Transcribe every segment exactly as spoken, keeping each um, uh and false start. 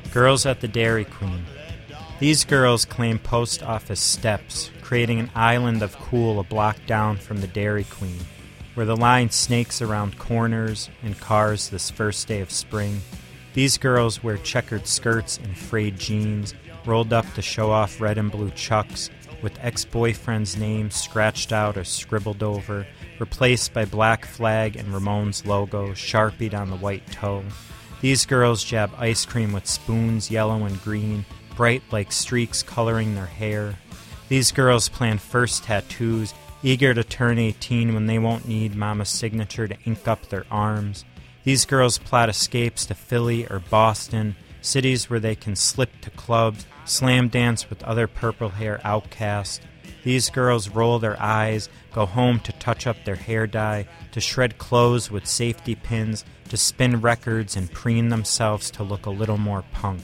Girls at the Dairy Queen. These girls claim post office steps, creating an island of cool a block down from the Dairy Queen, where the line snakes around corners and cars this first day of spring. These girls wear checkered skirts and frayed jeans, rolled up to show off red and blue chucks, with ex-boyfriend's name scratched out or scribbled over, replaced by black flag and Ramones logo sharpied on the white toe. These girls jab ice cream with spoons, yellow and green, bright like streaks coloring their hair. These girls plan first tattoos, eager to turn eighteen when they won't need mama's signature to ink up their arms. These girls plot escapes to Philly or Boston, cities where they can slip to clubs, slam dance with other purple hair outcasts. These girls roll their eyes, go home to touch up their hair dye, to shred clothes with safety pins, to spin records and preen themselves to look a little more punk.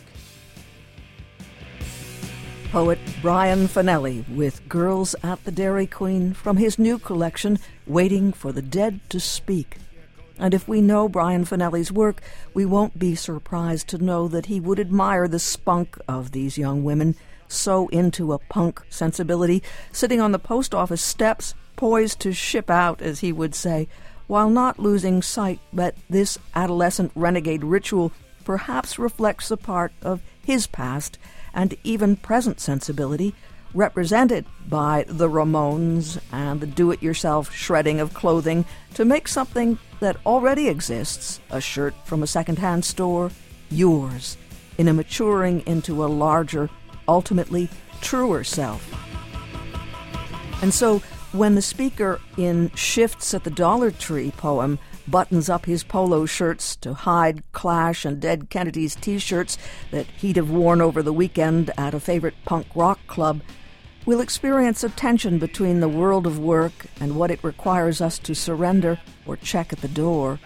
Poet Brian Fanelli with Girls at the Dairy Queen from his new collection, Waiting for the Dead to Speak. And if we know Brian Fanelli's work, we won't be surprised to know that he would admire the spunk of these young women, so into a punk sensibility, sitting on the post office steps, poised to ship out, as he would say, while not losing sight that this adolescent renegade ritual perhaps reflects a part of his past and even present sensibility, represented by the Ramones and the do-it-yourself shredding of clothing to make something that already exists, a shirt from a second-hand store, yours, in a maturing into a larger, ultimately truer self. And so, when the speaker in Shifts at the Dollar Tree poem buttons up his polo shirts to hide Clash and Dead Kennedys t-shirts that he'd have worn over the weekend at a favorite punk rock club, we'll experience a tension between the world of work and what it requires us to surrender or check at the door.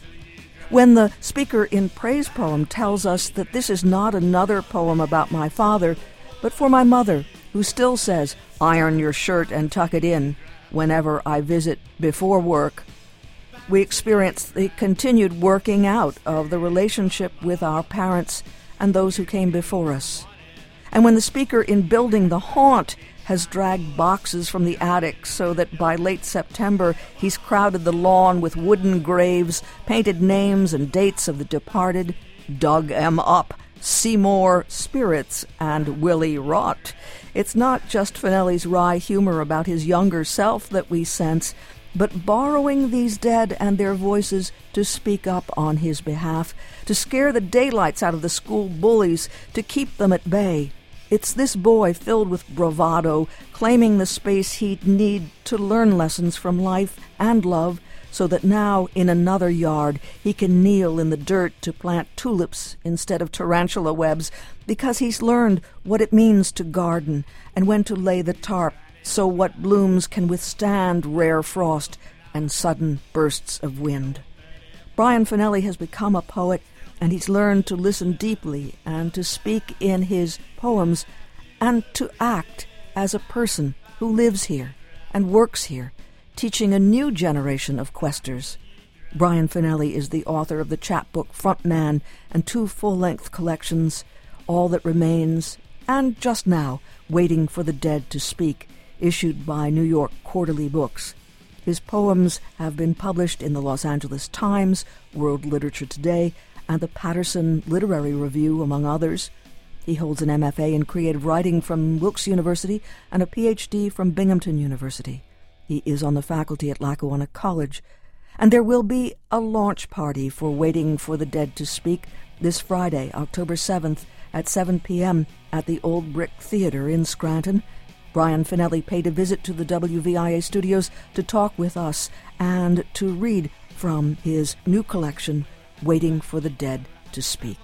When the speaker in Praise poem tells us that this is not another poem about my father, but for my mother, who still says, "Iron your shirt and tuck it in," whenever I visit before work, we experience the continued working out of the relationship with our parents and those who came before us. And when the speaker in Building the Haunt has dragged boxes from the attic so that by late September he's crowded the lawn with wooden graves, painted names and dates of the departed, dug 'em up, Seymour Spirits, and Willie Rott, it's not just Fanelli's wry humor about his younger self that we sense, but borrowing these dead and their voices to speak up on his behalf, to scare the daylights out of the school bullies, to keep them at bay. It's this boy filled with bravado, claiming the space he'd need to learn lessons from life and love, so that now, in another yard, he can kneel in the dirt to plant tulips instead of tarantula webs, because he's learned what it means to garden and when to lay the tarp, so what blooms can withstand rare frost and sudden bursts of wind. Brian Fanelli has become a poet, and he's learned to listen deeply and to speak in his poems and to act as a person who lives here and works here, teaching a new generation of questers. Brian Fanelli is the author of the chapbook Frontman and two full-length collections, All That Remains and Just Now, Waiting for the Dead to Speak, issued by New York Quarterly Books. His poems have been published in the Los Angeles Times, World Literature Today, and the Patterson Literary Review, among others. He holds an M F A in creative writing from Wilkes University and a P H D from Binghamton University. He is on the faculty at Lackawanna College. And there will be a launch party for Waiting for the Dead to Speak this Friday, October seventh, at seven p.m. at the Old Brick Theater in Scranton. Brian Fanelli paid a visit to the W V I A studios to talk with us and to read from his new collection, Waiting for the Dead to Speak.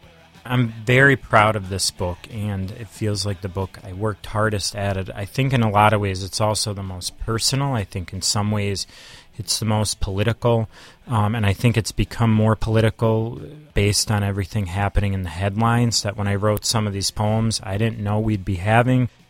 I'm very proud of this book, and it feels like the book I worked hardest at it. I think in a lot of ways it's also the most personal. I think in some ways it's the most political, um, and I think it's become more political based on everything happening in the headlines, that when I wrote some of these poems, I didn't know we'd be having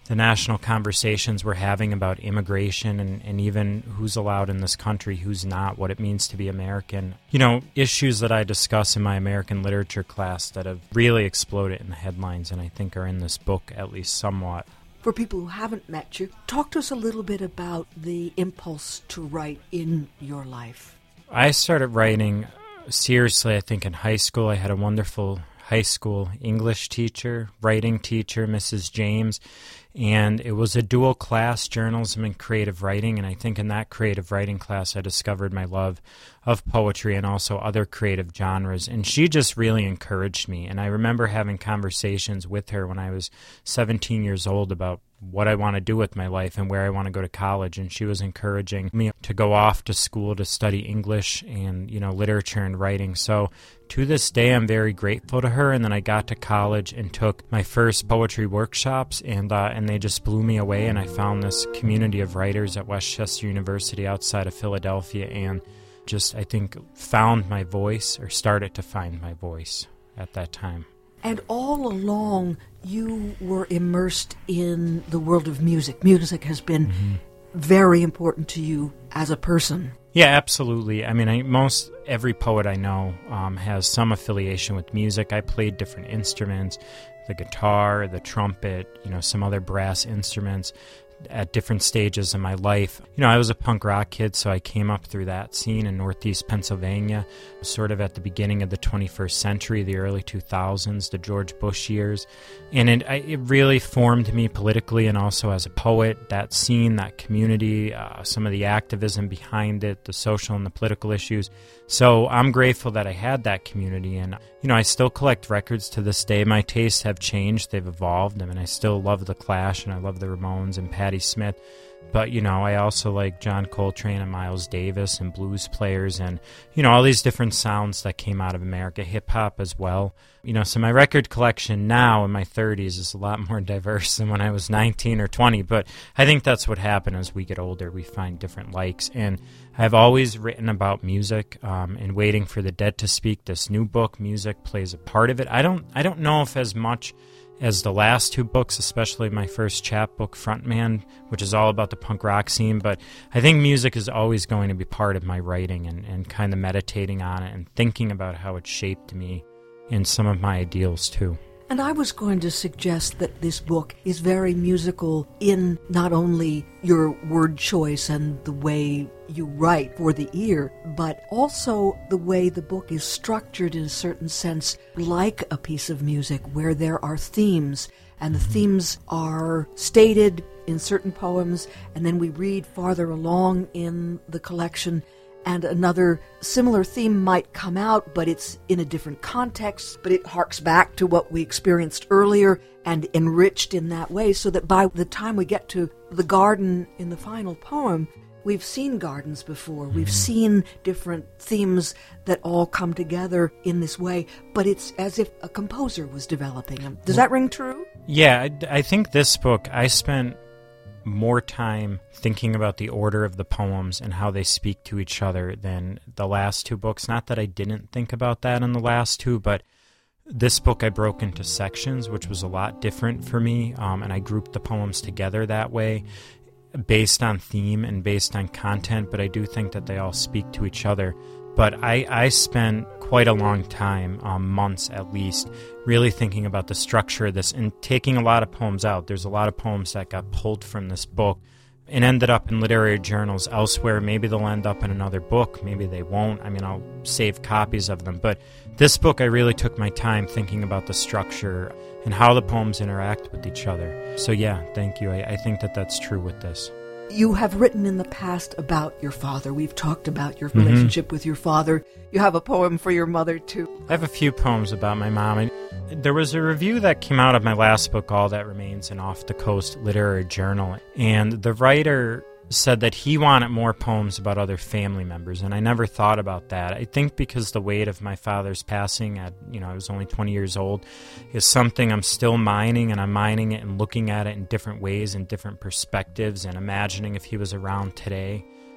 the national conversations we're having about immigration and, and even who's allowed in this country, who's not, what it means to be American. You know, issues that I discuss in my American literature class that have really exploded in the headlines and I think are in this book at least somewhat. For people who haven't met you, talk to us a little bit about the impulse to write in your life. I started writing seriously, I think, in high school. I had a wonderful high school English teacher, writing teacher, Missus James, and it was a dual class, journalism and creative writing, and I think in that creative writing class I discovered my love of poetry and also other creative genres, and she just really encouraged me, and I remember having conversations with her when I was seventeen years old about what I want to do with my life and where I want to go to college, and she was encouraging me to go off to school to study English and, you know, literature and writing. So to this day, I'm very grateful to her. And then I got to college and took my first poetry workshops, and uh, and they just blew me away. And I found this community of writers at Westchester University outside of Philadelphia, and just, I think, found my voice, or started to find my voice at that time. And all along, you were immersed in the world of music. Music has been mm-hmm. very important to you as a person. Yeah, absolutely. I mean, I, most every poet I know um, has some affiliation with music. I played different instruments, the guitar, the trumpet, you know, some other brass instruments at different stages in my life. You know, I was a punk rock kid, so I came up through that scene in Northeast Pennsylvania, sort of at the beginning of the twenty-first century, the early two thousands, the George Bush years. And it, it really formed me politically and also as a poet, that scene, that community, uh, some of the activism behind it, the social and the political issues. So I'm grateful that I had that community, and, you know, I still collect records to this day. My tastes have changed, they've evolved. I mean, I still love The Clash, and I love the Ramones and Patti Smith, but, you know, I also like John Coltrane and Miles Davis and blues players and, you know, all these different sounds that came out of America, hip-hop as well. You know, so my record collection now in my thirties is a lot more diverse than when I was nineteen or twenty, but I think that's what happens as we get older. We find different likes, and I've always written about music um, and Waiting for the Dead to Speak. This new book, music plays a part of it. I don't, I don't know if as much as the last two books, especially my first chapbook, Frontman, which is all about the punk rock scene, but I think music is always going to be part of my writing, and, and kind of meditating on it and thinking about how it shaped me and some of my ideals too. And I was going to suggest that this book is very musical in not only your word choice and the way you write for the ear, but also the way the book is structured in a certain sense like a piece of music where there are themes, and the themes are stated in certain poems, and then we read farther along in the collection and another similar theme might come out, but it's in a different context, but it harks back to what we experienced earlier and enriched in that way, so that by the time we get to the garden in the final poem, we've seen gardens before. We've seen different themes that all come together in this way, but it's as if a composer was developing them. Does that ring true? Yeah, I, I think this book, I spent more time thinking about the order of the poems and how they speak to each other than the last two books. Not that I didn't think about that in the last two, but this book I broke into sections, which was a lot different for me, um, and I grouped the poems together that way based on theme and based on content, but I do think that they all speak to each other. But I, I spent quite a long time, um, months at least, really thinking about the structure of this and taking a lot of poems out. There's a lot of poems that got pulled from this book and ended up in literary journals elsewhere. Maybe they'll end up in another book. Maybe they won't. I mean, I'll save copies of them. But this book, I really took my time thinking about the structure and how the poems interact with each other. So yeah, thank you. I, I think that that's true with this. You have written in the past about your father. We've talked about your relationship mm-hmm. with your father. You have a poem for your mother, too. I have a few poems about my mom. I, there was a review that came out of my last book, All That Remains, an Off the Coast literary journal. And the writer said that he wanted more poems about other family members, and I never thought about that. I think because the weight of my father's passing at, you know, I was only twenty years old, is something I'm still mining, and I'm mining it and looking at it in different ways and different perspectives and imagining if he was around today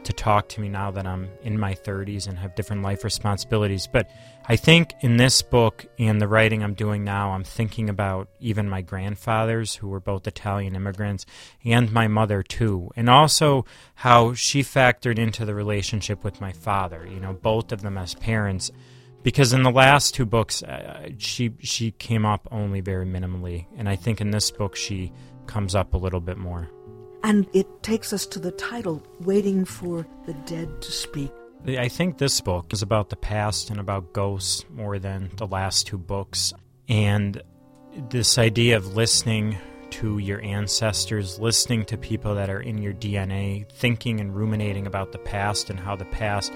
to talk to me now that I'm in my thirties and have different life responsibilities. But I think in this book and the writing I'm doing now, I'm thinking about even my grandfathers, who were both Italian immigrants, and my mother too, and also how she factored into the relationship with my father, you know, both of them as parents. Because in the last two books, uh, she she came up only very minimally, and I think in this book she comes up a little bit more. And it takes us to the title, Waiting for the Dead to Speak. I think this book is about the past and about ghosts more than the last two books. And this idea of listening to your ancestors, listening to people that are in your D N A, thinking and ruminating about the past and how the past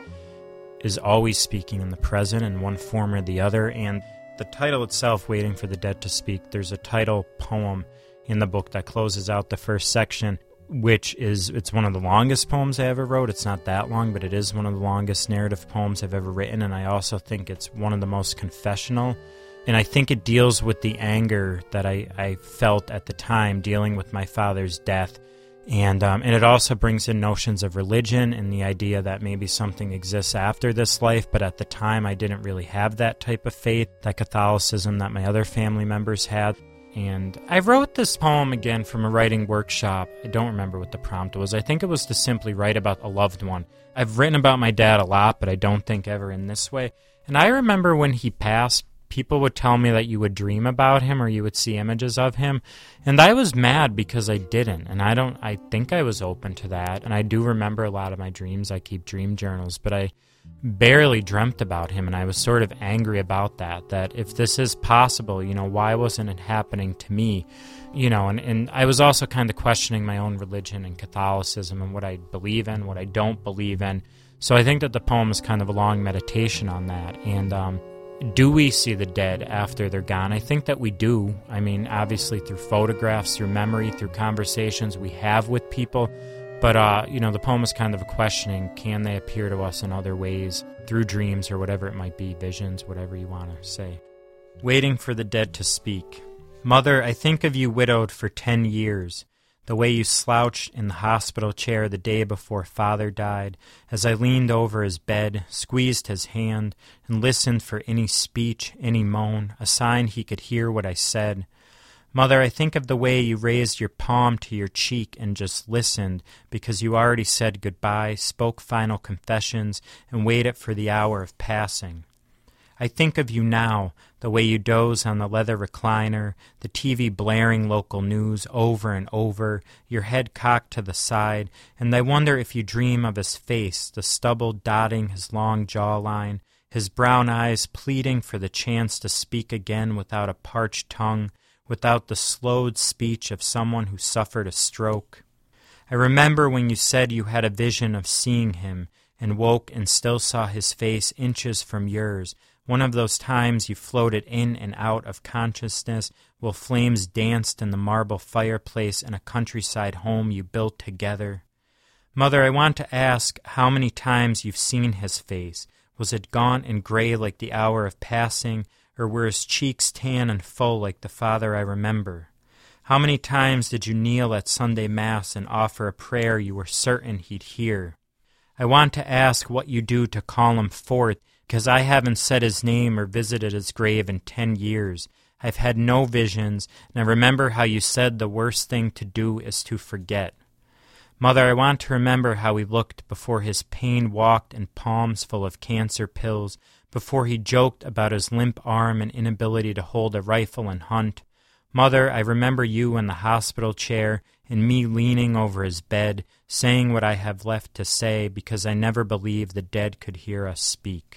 is always speaking in the present in one form or the other. And the title itself, Waiting for the Dead to Speak, there's a title poem in the book that closes out the first section, which is, it's one of the longest poems I ever wrote. It's not that long, but it is one of the longest narrative poems I've ever written, and I also think it's one of the most confessional. And I think it deals with the anger that I, I felt at the time dealing with my father's death. And um, and it also brings in notions of religion and the idea that maybe something exists after this life, but at the time I didn't really have that type of faith, that Catholicism that my other family members had. And I wrote this poem again from a writing workshop. I don't remember what the prompt was. I think it was to simply write about a loved one. I've written about my dad a lot, but I don't think ever in this way. And I remember when he passed, people would tell me that you would dream about him or you would see images of him. And I was mad because I didn't. And I don't, I think I was open to that. And I do remember a lot of my dreams. I keep dream journals, but I barely dreamt about him, and I was sort of angry about that, that if this is possible, you know, why wasn't it happening to me? You know, and, and I was also kind of questioning my own religion and Catholicism and what I believe in, what I don't believe in. So I think that the poem is kind of a long meditation on that. And um, do we see the dead after they're gone? I think that we do. I mean, obviously through photographs, through memory, through conversations we have with people. But, uh, you know, the poem is kind of a questioning, can they appear to us in other ways, through dreams or whatever it might be, visions, whatever you want to say. Waiting for the dead to speak. Mother, I think of you widowed for ten years, the way you slouched in the hospital chair the day before Father died, as I leaned over his bed, squeezed his hand, and listened for any speech, any moan, a sign he could hear what I said. Mother, I think of the way you raised your palm to your cheek and just listened because you already said goodbye, spoke final confessions, and waited for the hour of passing. I think of you now, the way you doze on the leather recliner, the T V blaring local news over and over, your head cocked to the side, and I wonder if you dream of his face, the stubble dotting his long jawline, his brown eyes pleading for the chance to speak again without a parched tongue, without the slowed speech of someone who suffered a stroke. I remember when you said you had a vision of seeing him, and woke and still saw his face inches from yours, one of those times you floated in and out of consciousness while flames danced in the marble fireplace in a countryside home you built together. Mother, I want to ask how many times you've seen his face. Was it gaunt and gray like the hour of passing, or were his cheeks tan and full like the father I remember? How many times did you kneel at Sunday Mass and offer a prayer you were certain he'd hear? I want to ask what you do to call him forth, because I haven't said his name or visited his grave in ten years. I've had no visions, and I remember how you said the worst thing to do is to forget. Mother, I want to remember how he looked before his pain walked in palms full of cancer pills, before he joked about his limp arm and inability to hold a rifle and hunt. Mother, I remember you in the hospital chair and me leaning over his bed, saying what I have left to say because I never believed the dead could hear us speak.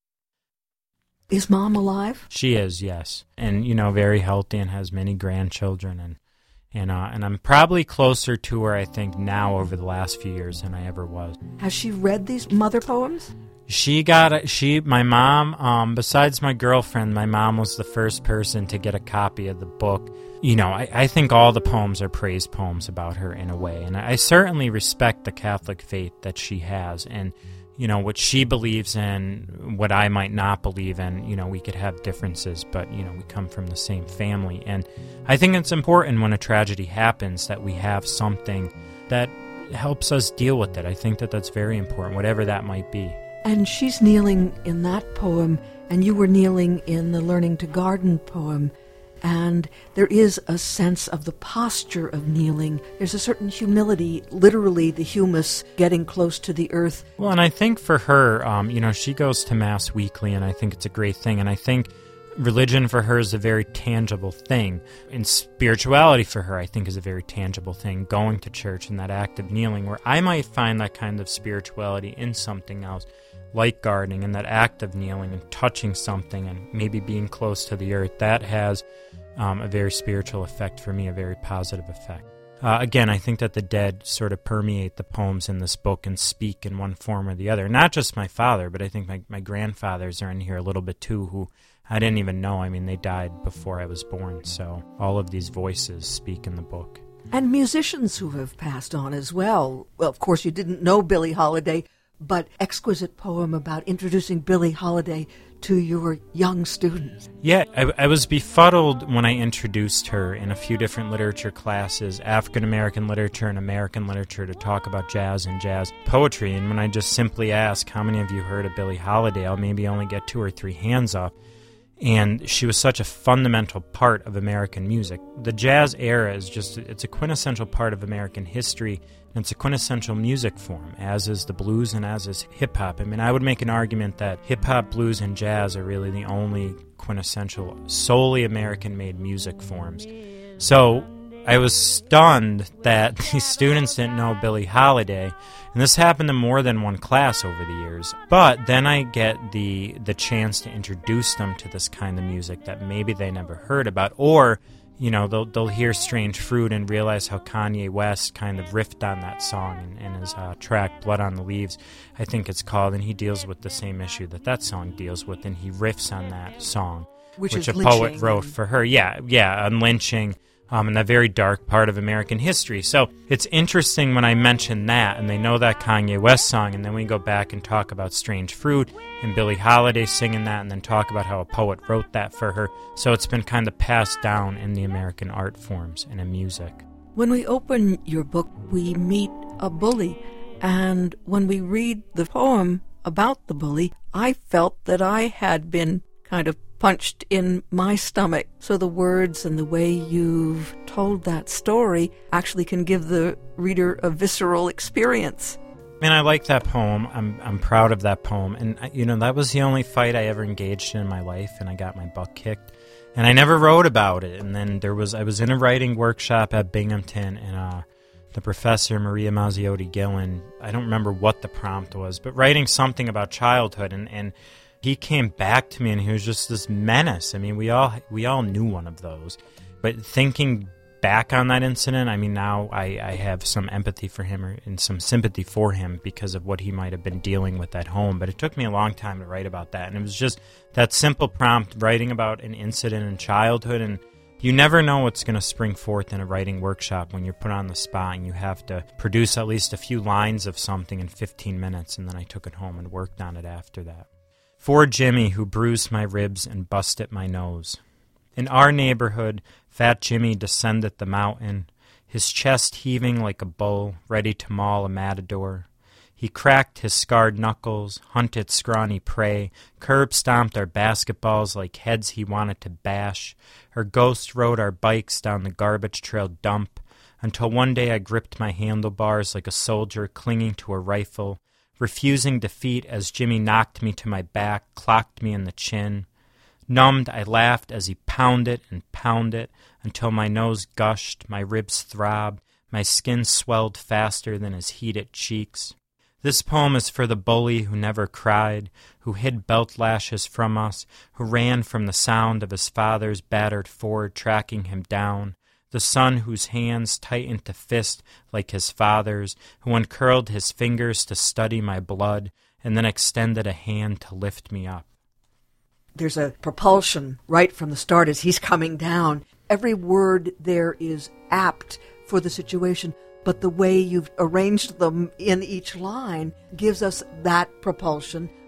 Is Mom alive? She is, yes. And, you know, very healthy and has many grandchildren. And and uh, and I'm probably closer to her, I think, now over the last few years than I ever was. Has she read these mother poems? She got it. She, my mom, um, besides my girlfriend, my mom was the first person to get a copy of the book. You know, I, I think all the poems are praise poems about her in a way. And I, I certainly respect the Catholic faith that she has. And, you know, what she believes in, what I might not believe in, you know, we could have differences, but, you know, we come from the same family. And I think it's important when a tragedy happens that we have something that helps us deal with it. I think that that's very important, whatever that might be. And she's kneeling in that poem, and you were kneeling in the Learning to Garden poem. And there is a sense of the posture of kneeling. There's a certain humility, literally the humus getting close to the earth. Well, and I think for her, um, you know, she goes to Mass weekly, and I think it's a great thing. And I think religion for her is a very tangible thing. And spirituality for her, I think, is a very tangible thing, going to church and that act of kneeling, where I might find that kind of spirituality in something else, like gardening and that act of kneeling and touching something and maybe being close to the earth. That has um, a very spiritual effect for me, a very positive effect. Uh, again, I think that the dead sort of permeate the poems in this book and speak in one form or the other. Not just my father, but I think my, my grandfathers are in here a little bit too, who I didn't even know. I mean, they died before I was born, so all of these voices speak in the book. And musicians who have passed on as well. Well, of course, you didn't know Billie Holiday, but exquisite poem about introducing Billie Holiday to your young students. Yeah, I, I was befuddled when I introduced her in a few different literature classes, African-American literature and American literature, to talk about jazz and jazz poetry. And when I just simply asked, how many of you heard of Billie Holiday, I'll maybe only get two or three hands up. And she was such a fundamental part of American music. The jazz era is just, it's a quintessential part of American history, and it's a quintessential music form, as is the blues and as is hip-hop. I mean, I would make an argument that hip-hop, blues, and jazz are really the only quintessential, solely American-made music forms. So I was stunned that these students didn't know Billie Holiday, and this happened in more than one class over the years. But then I get the the chance to introduce them to this kind of music that maybe they never heard about, or, you know, they'll they'll hear Strange Fruit and realize how Kanye West kind of riffed on that song in, in his uh, track Blood on the Leaves, I think it's called, and he deals with the same issue that that song deals with, and he riffs on that song, which, which is a poet lynching. wrote for her. Yeah, yeah, on lynching. Um, in a very dark part of American history. So it's interesting when I mention that, and they know that Kanye West song, and then we go back and talk about Strange Fruit and Billie Holiday singing that, and then talk about how a poet wrote that for her. So it's been kind of passed down in the American art forms and in music. When we open your book, we meet a bully, and when we read the poem about the bully, I felt that I had been kind of punched in my stomach. So the words and the way you've told that story actually can give the reader a visceral experience. And I like that poem. I'm I'm proud of that poem. And, you know, that was the only fight I ever engaged in in my life, and I got my butt kicked. And I never wrote about it. And then there was I was in a writing workshop at Binghamton, and uh, the professor, Maria Mazziotti Gillen, I don't remember what the prompt was, but writing something about childhood, and, and he came back to me, and he was just this menace. I mean, we all we all knew one of those. But thinking back on that incident, I mean, now I, I have some empathy for him, or, and some sympathy for him because of what he might have been dealing with at home. But it took me a long time to write about that. And it was just that simple prompt, writing about an incident in childhood. And you never know what's going to spring forth in a writing workshop when you're put on the spot and you have to produce at least a few lines of something in fifteen minutes. And then I took it home and worked on it after that. For Jimmy, who bruised my ribs and busted my nose. In our neighborhood, fat Jimmy descended the mountain, his chest heaving like a bull, ready to maul a matador. He cracked his scarred knuckles, hunted scrawny prey, curb-stomped our basketballs like heads he wanted to bash, or ghost rode our bikes down the garbage trail dump, until one day I gripped my handlebars like a soldier clinging to a rifle, refusing defeat as Jimmy knocked me to my back, clocked me in the chin. Numbed, I laughed as he pounded and pounded until my nose gushed, my ribs throbbed, my skin swelled faster than his heated cheeks. This poem is for the bully who never cried, who hid belt lashes from us, who ran from the sound of his father's battered Ford tracking him down, the son whose hands tightened to fist like his father's, who uncurled his fingers to study my blood, and then extended a hand to lift me up. There's a propulsion right from the start as he's coming down. Every word there is apt for the situation, but the way you've arranged them in each line gives us that propulsion,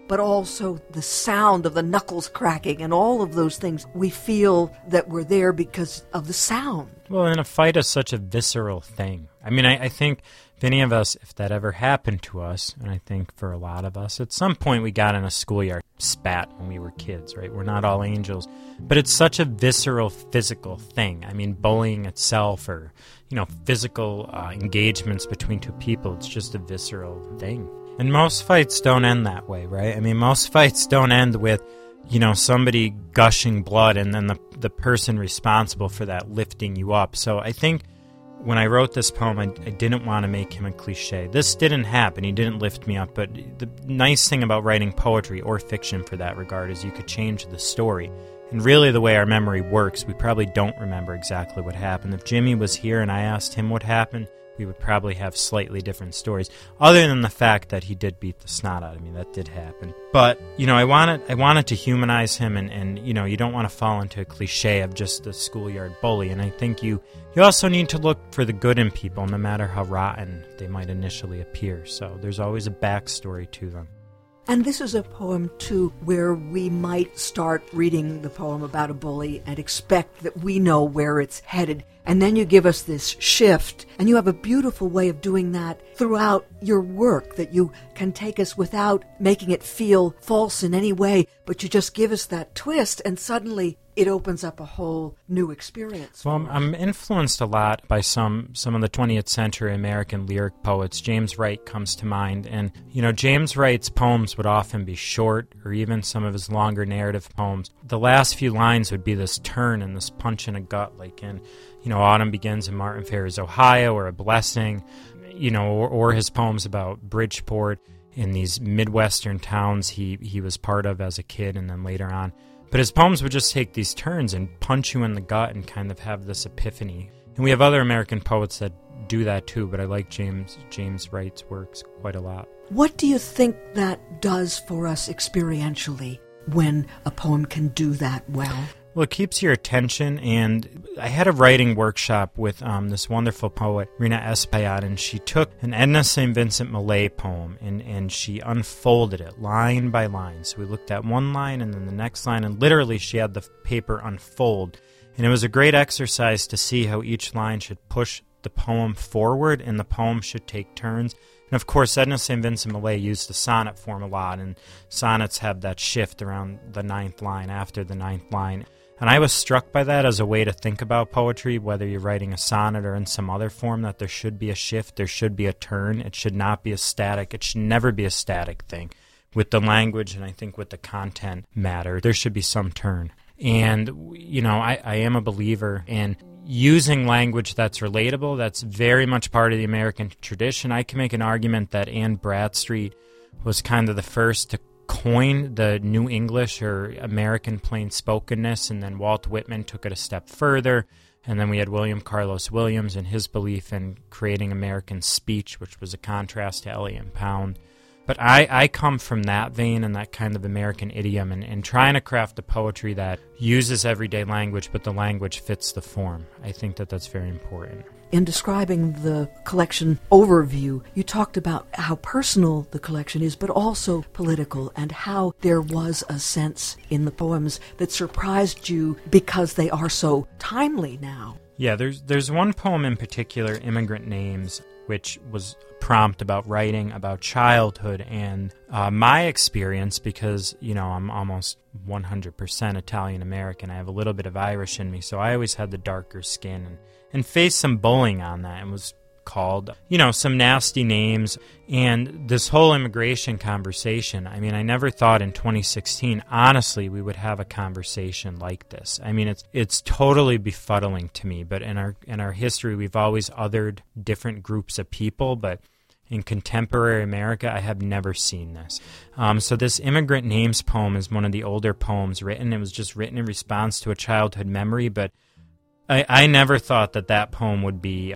but also the sound of the knuckles cracking and all of those things. We feel that we're there because of the sound. Well, and a fight is such a visceral thing. I mean, I, I think if any of us, if that ever happened to us, and I think for a lot of us, at some point we got in a schoolyard spat when we were kids, right? We're not all angels. But it's such a visceral, physical thing. I mean, bullying itself or, you know, physical uh, engagements between two people, it's just a visceral thing. And most fights don't end that way, right? I mean, most fights don't end with, you know, somebody gushing blood and then the the person responsible for that lifting you up. So I think when I wrote this poem, I, I didn't want to make him a cliche. This didn't happen. He didn't lift me up. But the nice thing about writing poetry, or fiction for that regard, is you could change the story. And really the way our memory works, we probably don't remember exactly what happened. If Jimmy was here and I asked him what happened, we would probably have slightly different stories, other than the fact that he did beat the snot out of me. That did happen. But, you know, I wanted I wanted to humanize him, and, and you know, you don't want to fall into a cliche of just the schoolyard bully. And I think you, you also need to look for the good in people, no matter how rotten they might initially appear. So there's always a backstory to them. And this is a poem, too, where we might start reading the poem about a bully and expect that we know where it's headed. And then you give us this shift, and you have a beautiful way of doing that throughout your work, that you can take us without making it feel false in any way, but you just give us that twist, and suddenly it opens up a whole new experience. Well, I'm, I'm influenced a lot by some some of the twentieth century American lyric poets. James Wright comes to mind, and you know, James Wright's poems would often be short, or even some of his longer narrative poems. The last few lines would be this turn and this punch in a gut, like in, you know, Autumn Begins in Martin Ferry's Ohio, or A Blessing, you know, or, or his poems about Bridgeport in these Midwestern towns he, he was part of as a kid and then later on. But his poems would just take these turns and punch you in the gut and kind of have this epiphany. And we have other American poets that do that too, but I like James James Wright's works quite a lot. What do you think that does for us experientially when a poem can do that well? Well, it keeps your attention, and I had a writing workshop with um, this wonderful poet, Rena Espaillat, and she took an Edna Saint Vincent Millay poem, and, and she unfolded it line by line. So we looked at one line and then the next line, and literally she had the paper unfold. And it was a great exercise to see how each line should push the poem forward, and the poem should take turns. And of course, Edna Saint Vincent Millay used the sonnet form a lot, and sonnets have that shift around the ninth line, after the ninth line. And I was struck by that as a way to think about poetry, whether you're writing a sonnet or in some other form, that there should be a shift, there should be a turn. It should not be a static. It should never be a static thing. With the language, and I think with the content matter, there should be some turn. And, you know, I, I am a believer in using language that's relatable. That's very much part of the American tradition. I can make an argument that Anne Bradstreet was kind of the first to coin the New English or American plain spokenness, and then Walt Whitman took it a step further, and then we had William Carlos Williams and his belief in creating American speech, which was a contrast to Eliot Pound. But I, I come from that vein and that kind of American idiom, and, and trying to craft a poetry that uses everyday language, but the language fits the form. I think that that's very important. In describing the collection overview, you talked about how personal the collection is, but also political, and how there was a sense in the poems that surprised you because they are so timely now. Yeah, there's there's one poem in particular, Immigrant Names, which was a prompt about writing about childhood and uh, my experience, because, you know, I'm almost one hundred percent Italian-American. I have a little bit of Irish in me, so I always had the darker skin, and, and faced some bullying on that, and was called, you know, some nasty names. And this whole immigration conversation, I mean, I never thought in twenty sixteen, honestly, we would have a conversation like this. I mean, it's it's totally befuddling to me, but in our in our history, we've always othered different groups of people, but in contemporary America, I have never seen this. Um, so this Immigrant Names poem is one of the older poems written. It was just written in response to a childhood memory, but I, I never thought that that poem would be,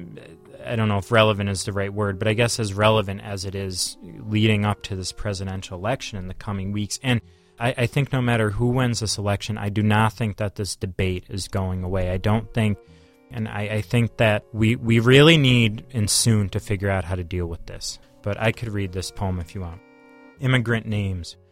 I don't know if relevant is the right word, but I guess as relevant as it is leading up to this presidential election in the coming weeks. And I, I think no matter who wins this election, I do not think that this debate is going away. I don't think, and I, I think that we, we really need and soon to figure out how to deal with this. But I could read this poem if you want. Immigrant Names.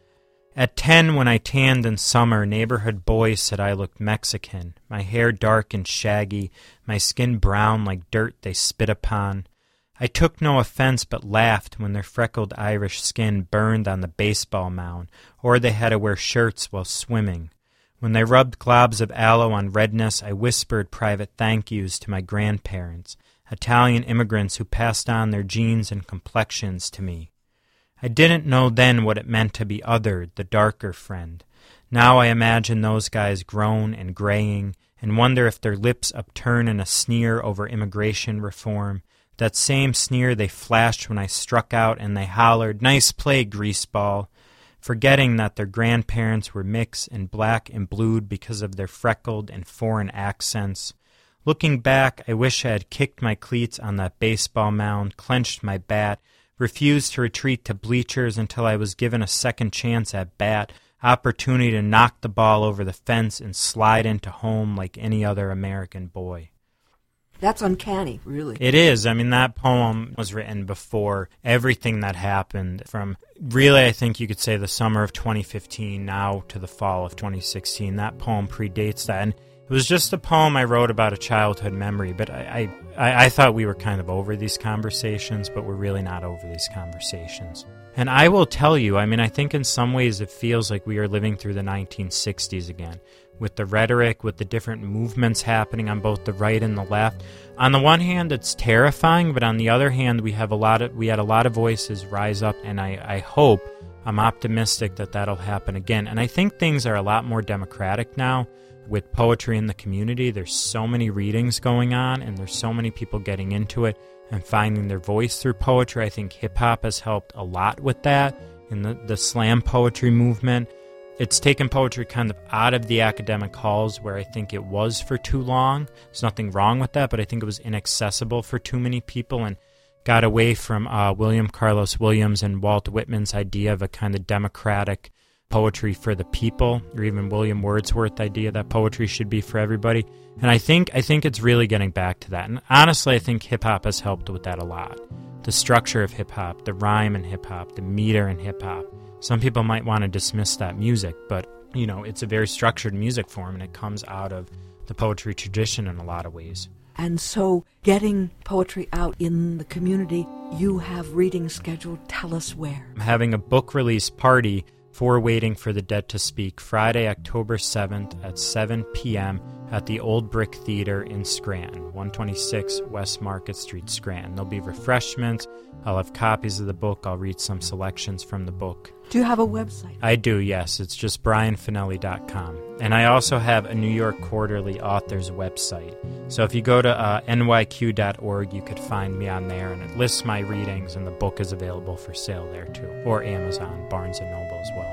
At ten, when I tanned in summer, neighborhood boys said I looked Mexican, my hair dark and shaggy, my skin brown like dirt they spit upon. I took no offense but laughed when their freckled Irish skin burned on the baseball mound, or they had to wear shirts while swimming. When they rubbed globs of aloe on redness, I whispered private thank yous to my grandparents, Italian immigrants who passed on their genes and complexions to me. I didn't know then what it meant to be othered, the darker friend. Now I imagine those guys grown and graying, and wonder if their lips upturn in a sneer over immigration reform, that same sneer they flashed when I struck out and they hollered, "Nice play, greaseball," forgetting that their grandparents were mixed and black and blued because of their freckled and foreign accents. Looking back, I wish I had kicked my cleats on that baseball mound, clenched my bat, refused to retreat to bleachers until I was given a second chance at bat, opportunity to knock the ball over the fence and slide into home like any other American boy. That's uncanny, really. It is. I mean, that poem was written before everything that happened from, really, I think you could say the summer of twenty fifteen now to the fall of twenty sixteen. That poem predates that. And it was just a poem I wrote about a childhood memory, but I, I, I thought we were kind of over these conversations, but we're really not over these conversations. And I will tell you, I mean, I think in some ways it feels like we are living through the nineteen sixties again, with the rhetoric, with the different movements happening on both the right and the left. On the one hand, it's terrifying, but on the other hand, we have a lot of we had a lot of voices rise up, and I, I hope, I'm optimistic that that'll happen again. And I think things are a lot more democratic now with poetry in the community. There's so many readings going on, and there's so many people getting into it and finding their voice through poetry. I think hip-hop has helped a lot with that in the, the slam poetry movement. It's taken poetry kind of out of the academic halls where I think it was for too long. There's nothing wrong with that, but I think it was inaccessible for too many people and got away from uh, William Carlos Williams and Walt Whitman's idea of a kind of democratic poetry for the people, or even William Wordsworth's idea that poetry should be for everybody. And I think I think it's really getting back to that. And honestly, I think hip-hop has helped with that a lot. The structure of hip-hop, the rhyme in hip-hop, the meter in hip-hop. Some people might want to dismiss that music, but, you know, it's a very structured music form, and it comes out of the poetry tradition in a lot of ways. And so getting poetry out in the community, you have readings scheduled. Tell us where. I'm having a book release party for Waiting for the Dead to Speak, Friday, October seventh at seven p.m. at the Old Brick Theater in Scranton, one twenty-six West Market Street, Scranton. There'll be refreshments. I'll have copies of the book. I'll read some selections from the book. Do you have a website? I do, yes. It's just brian finelli dot com. And I also have a New York Quarterly author's website. So if you go to uh, N Y Q dot org, you could find me on there, and it lists my readings, and the book is available for sale there too, or Amazon, Barnes and Noble as well.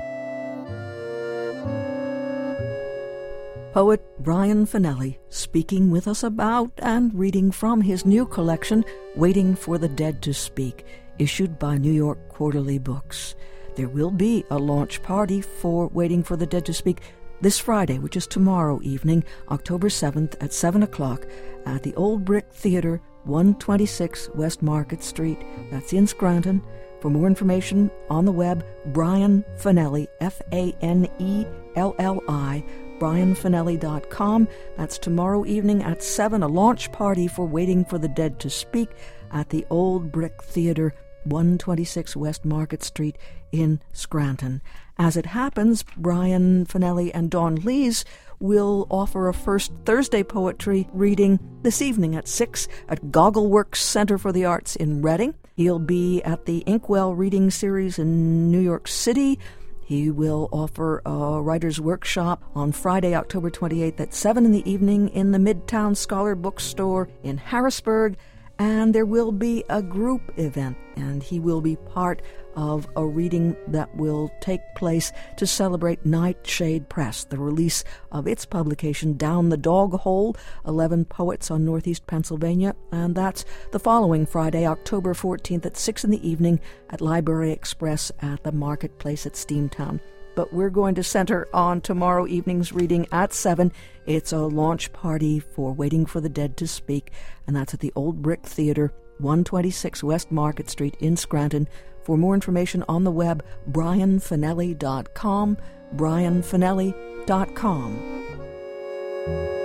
Poet Brian Finelli speaking with us about and reading from his new collection, Waiting for the Dead to Speak, issued by New York Quarterly Books. There will be a launch party for Waiting for the Dead to Speak this Friday, which is tomorrow evening, October seventh at seven o'clock at the Old Brick Theater, one twenty-six West Market Street. That's in Scranton. For more information on the web, Brian Finelli, F A N E L L I, brian finelli dot com. That's tomorrow evening at seven, a launch party for Waiting for the Dead to Speak at the Old Brick Theater, one twenty-six West Market Street in Scranton. As it happens, Brian Finelli and Dawn Lees will offer a first Thursday poetry reading this evening at six at Goggleworks Center for the Arts in Reading. He'll be at the Inkwell Reading Series in New York City. He will offer a writer's workshop on Friday, October twenty-eighth at seven in the evening in the Midtown Scholar Bookstore in Harrisburg. And there will be a group event, and he will be part of a reading that will take place to celebrate Nightshade Press, the release of its publication, Down the Dog Hole, eleven Poets on Northeast Pennsylvania. And that's the following Friday, October fourteenth at six in the evening at Library Express at the Marketplace at Steamtown. But we're going to center on tomorrow evening's reading at seven. It's a launch party for Waiting for the Dead to Speak, and that's at the Old Brick Theater, one twenty-six West Market Street in Scranton. For more information on the web, brian finelli dot com, brian finelli dot com.